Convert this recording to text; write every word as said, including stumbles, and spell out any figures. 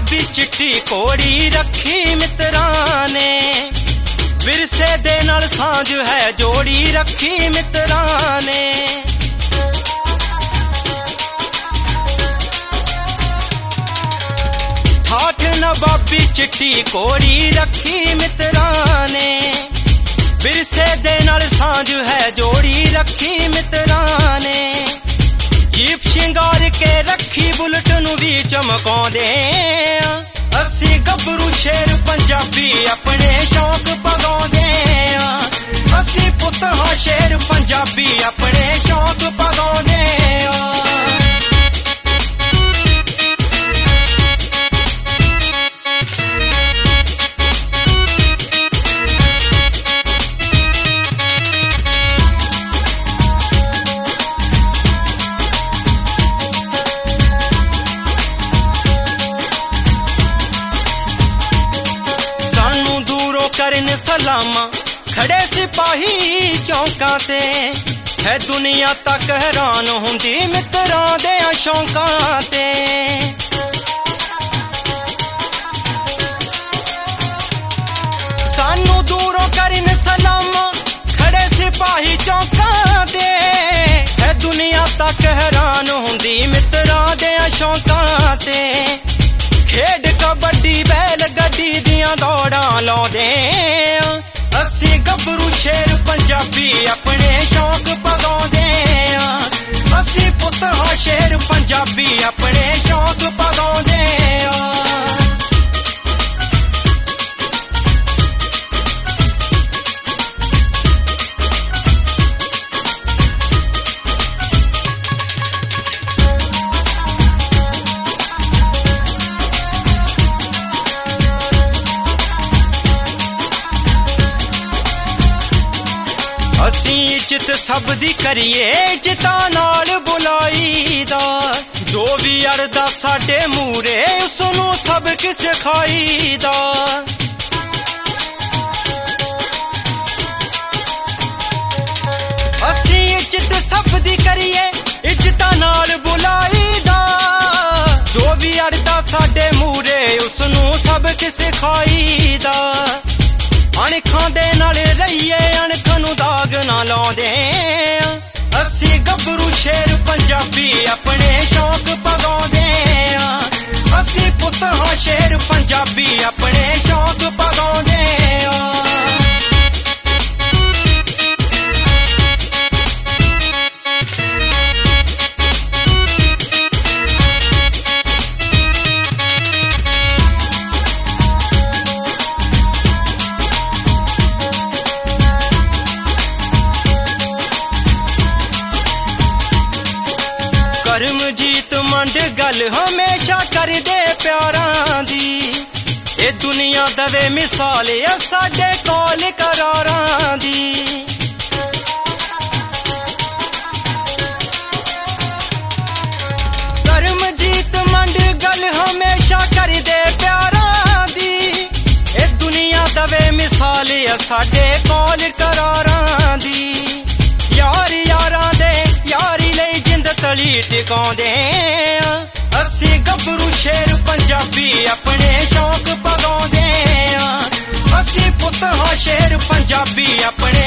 नवाबी चिट्टी कोड़ी रखी मित्रां ने, विरसे दे नाल सांझ है जोड़ी रखी मित्रां ने। ठाठ नवाबी चिट्टी कोड़ी रखी मित्रां ने, विरसे दे नाल सांझ है जोड़ी रखी मित्रां ने। जीप शिंगार के रखी बुलट नू भी चमकाउंदे, असी गभरू शेर पंजाबी अपने शौक पगाउंदे। असी पुत हां शेर पंजाबी अपने शौक पगाउंदे। करन सलामा खड़े सिपाही चौंकां ते, है दुनिया तक हैरान हुंदी मित्रां दे शौकां ते। सानू दूरों करन सलामा खड़े सिपाही चौंकां ते, है दुनिया तक हैरान हुंदी मित्रां दे शौकां ते। खेड कबड्डी बैल गड्डी दियां दौड़ां लाउंदे, असी गभरू शेर पंजाबी अपने शौक पगाउंदे। असी पुत हां शेर पंजाबी अपने शौक पगाउंदे। असी इज्जत सब दी करिए इज्जतां नाल बुलाई दा, जो भी अड़दा साडे मूरे उसनू सबक सिखाई दा। असी इज्जत सब दी करिए इज्जतां नाल बुलाई दा, जो भी अड़दा साडे मूरे उसनू सबक सिखाई दा। अणखां दे नाल रहिए अणखां नू दाग ना लाउंदे, असी गभरू शेर पंजाबी अपने शौक पगाउंदे। असी पुत हां शेर पंजाबी अपने शौक पगाउंदे। करमजीत मंड गल हमेशा कर दे प्यारां दी, ए दुनिया दवे मिसाल आ साडे कोल करारां दी। करमजीत मंड गल हमेशा कर दे प्यारां दी, ए दुनिया दवे मिसाल आ साडे कोल करारां दी। यार यारां दे यारी लई जिंद तली टिकाउंदे, असी गभरू शेर पंजाबी अपने शौक पगाउंदे। असी पुत हां शेर पंजाबी अपने